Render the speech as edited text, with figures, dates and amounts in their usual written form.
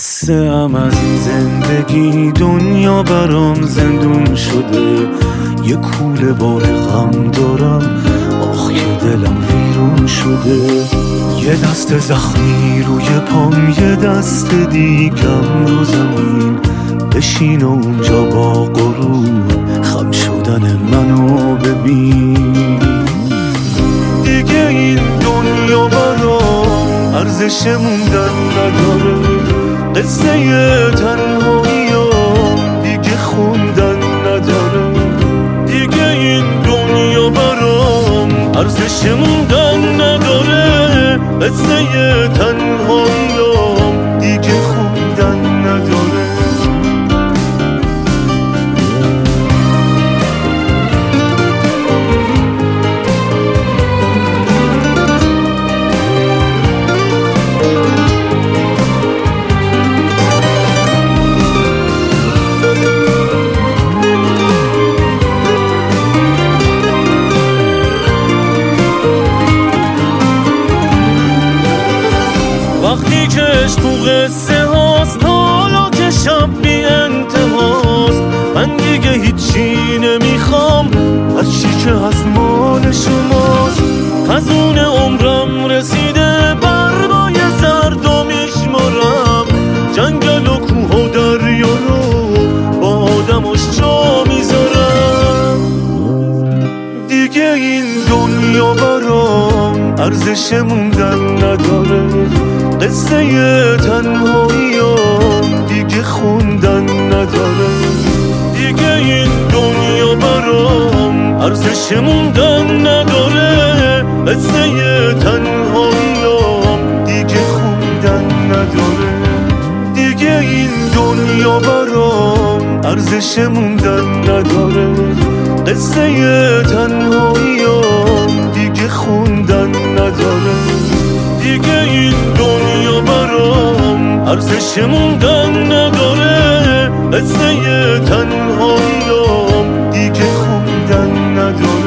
خسته‌ام از این زندگی، دنیا برام زندون شده. یه کوله بار غم دارم، آخ که دلم ویرون شده. یه دست زخمی روی پام، یه دست دیگم رو زمین. بشین و اونجا با غرور خم شدن منو ببین. دیگه این دنیا برام ارزش موندن نداره. قصه تنهاییام دیگه خوندن نداره. دیگه این دنیا برام ارزش موندن نداره. قصه تنهاییام دیگه خوندن نداره. وقتی که عشق تو قصه هاست، حالا که شب بی انتهاست، من دیگه هیچی نمیخوام، هرچی که از مال شماست. خزون عمرم رسیده، برگای زرد و میشمارم. جنگل و کوه و دریا رو با آدمش جا میذارم. دیگه این دنیا برام ارزش موندن نداره. قصه تنهاییام دیگه خوندن نداره. دیگه این دنیا برام ارزش موندن نداره. قصه تنهاییام دیگه خوندن نداره. دیگه این دنیا برام ارزش موندن نداره. قصه تنهاییام دیگه خوندن نداره. دیگه این دنیا برام ارزش موندن نداره. قصه تنهاییام دیگه خوندن نداره.